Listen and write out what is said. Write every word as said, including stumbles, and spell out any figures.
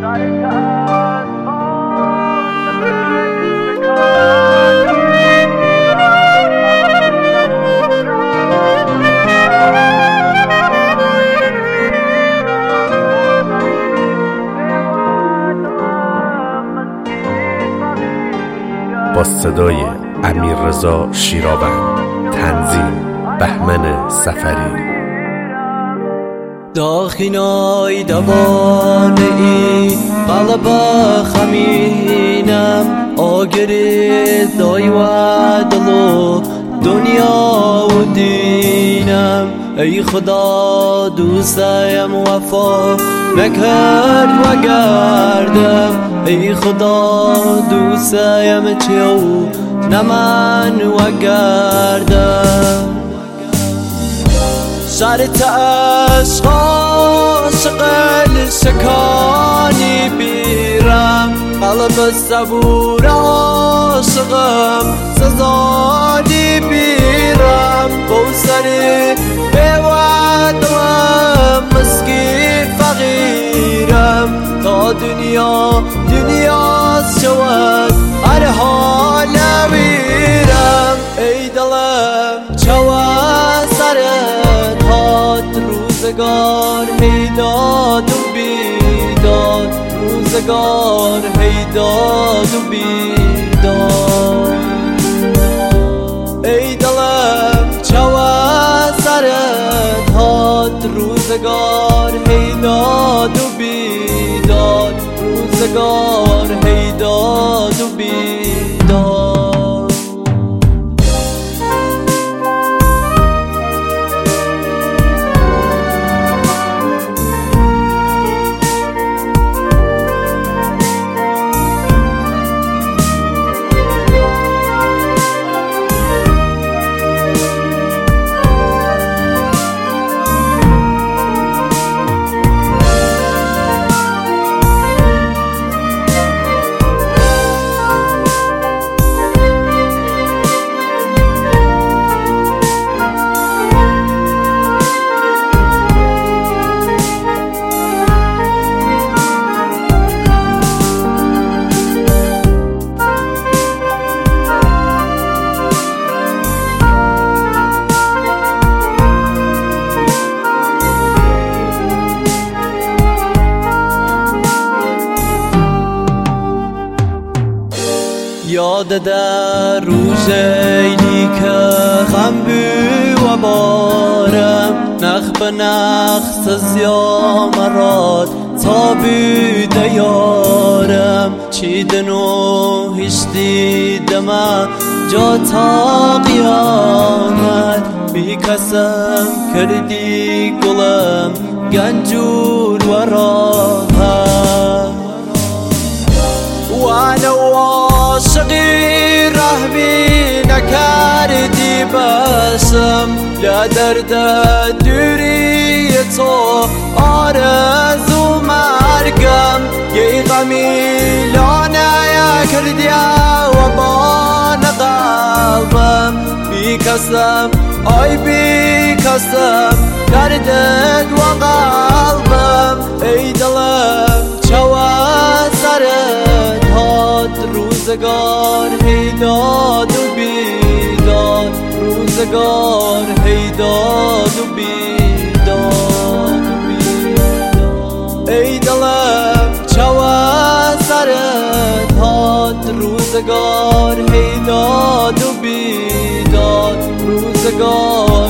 با صدای امیررضا شیراوند، تنظیم بهمن سفری. داخینای دوانه ای قلب خمینم، آگری دای و دلو دنیا و دینم. ای خدا دوستایم وفا نکرد و گردم، ای خدا دوستایم چیو نمن و گردم. شرط عشق عاشق شکانی بیرم، قلب صبور عاشقم سزانی بیرم. بوسری بیودم مسکین فقیرم، تا دنیا دنیا شود هر حال ویرم. ای دلم چوا سرت هات روزگار هیداد و بیداد، روزگار هیداد و بیداد. ای دلم چوا سرت هات روزگار هیداد و بیداد، روزگار هیداد و بیداد. یاد در روز عیدی که غم بو و بارم، نخ به نخ سزیا مراد تا بوده یارم. چیدن و هیچ دیدم جا تا قیامت، بی کسم کردی گلم گنجور و راحت. وانا عاشقی رحمی نکردی بسم، لا درد دوری تو آرزو مرگم. یه غمی لانه کردی و بان قلبم، بی کسم آی بی کسم دردت و قلبم. ای دلم چوا سرت هات روزگار هیداد و بیداد، روزگار هیداد و بیداد. ای دلم چوا سرت هات روزگار هیداد و بیداد، روزگار